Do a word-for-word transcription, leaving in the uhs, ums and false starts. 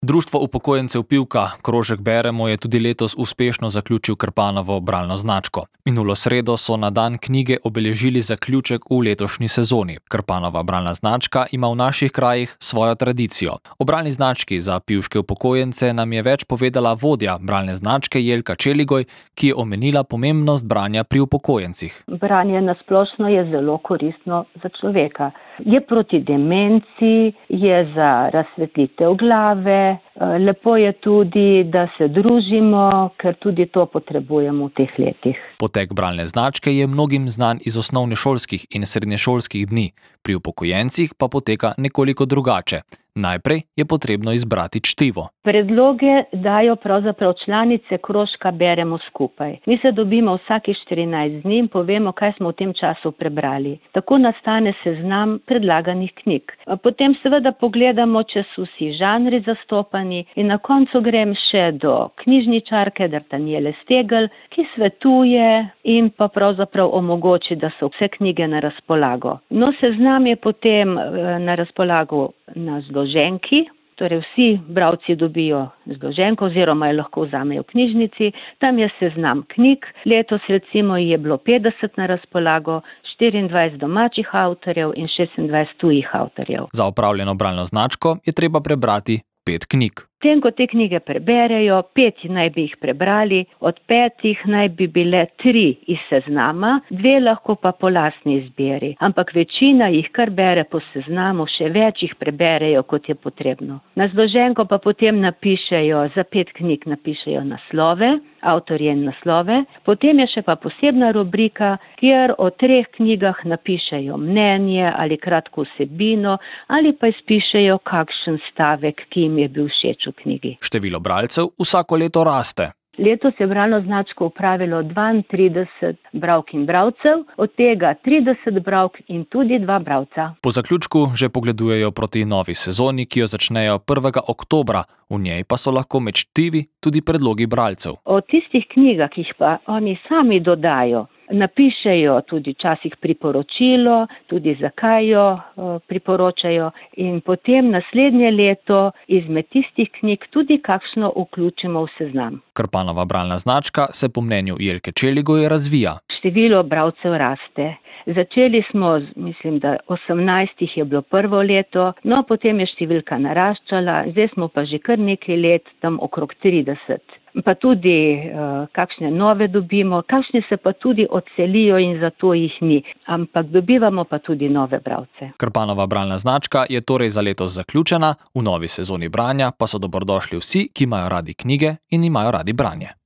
Društvo upokojencev Pivka Krožek beremo je tudi letos uspešno zaključil Krpanovo bralno značko. Minulo sredo so na dan knjige obeležili zaključek v letošnji sezoni. Krpanova bralna značka ima v naših krajih svojo tradicijo. O bralni znački za pivške upokojence nam je več povedala vodja bralne značke Jelka Čeligoj, ki je omenila pomembnost branja pri upokojencih. Branje nasplošno je zelo koristno za človeka. Je proti demenci, je za razsvetlitev glave. Lepo je tudi, da se družimo, ker tudi to potrebujemo v teh letih. Potek bralne značke je mnogim znan iz osnovnošolskih in srednješolskih dni, pri upokojencih pa poteka nekoliko drugače. Najprej je potrebno izbrati čtivo. Predloge dajo pravzaprav članice krožka Beremo skupaj. Mi se dobimo vsakih štirinajst dni in povemo, kaj smo v tem času prebrali. Tako nastane seznam predlaganih knjig. Potem seveda pogledamo, če so vsi žanri zastopani in na koncu grem še do knjižničarke Dartanjele Stegel, ki svetuje in pa pravzaprav omogoči, da so vse knjige na razpolago. No, seznam je potem na razpolago na zloženki, torej vsi bralci dobijo zloženko oziroma jo lahko vzamejo v knjižnici. Tam je seznam knjig, letos recimo je bilo petdeset na razpolago, štiriindvajset domačih avtorjev in šestindvajset tujih avtorjev. Za opravljeno bralno značko je treba prebrati pet knjig. Potem, ko te knjige preberejo, pet naj bi jih prebrali, od petih naj bi bile tri iz seznama, dve lahko pa po lastni izbiri. Ampak večina jih kar bere po seznamu, še več jih preberejo, kot je potrebno. Na zloženko pa potem napišejo, za pet knjig napišejo naslove, avtorje in naslove. Potem je še pa posebna rubrika, kjer o treh knjigah napišejo mnenje ali kratko vsebino ali pa izpišejo kakšen stavek, ki jim je bil všeč v knjigi. Število bralcev vsako leto raste. Letos je bralno značko upravilo dvaintrideset bralk in bralcev, od tega trideset bralk in tudi dva bralca. Po zaključku že pogledujejo proti novi sezoni, ki jo začnejo prvega oktobra, v njej pa so lahko med čtivi tudi predlogi bralcev. O tistih knjigah, ki jih pa oni sami dodajo, napišejo tudi včasih priporočilo, tudi zakaj jo priporočajo in potem naslednje leto izmed tistih knjig tudi kakšno vključimo v seznam. Krpanova bralna značka se po mnenju Jelke Čeligoj razvija. Število bralcev raste. Začeli smo, mislim, da osemnajst je bilo prvo leto, no potem je številka naraščala, zdaj smo pa že kar nekaj let tam okrog trideset. Pa tudi uh, kakšne nove dobimo, kakšne se pa tudi odselijo in zato jih ni, ampak dobivamo pa tudi nove bralce. Krpanova bralna značka je torej za letos zaključena, v novi sezoni branja pa so dobrodošli vsi, ki imajo radi knjige in imajo radi branje.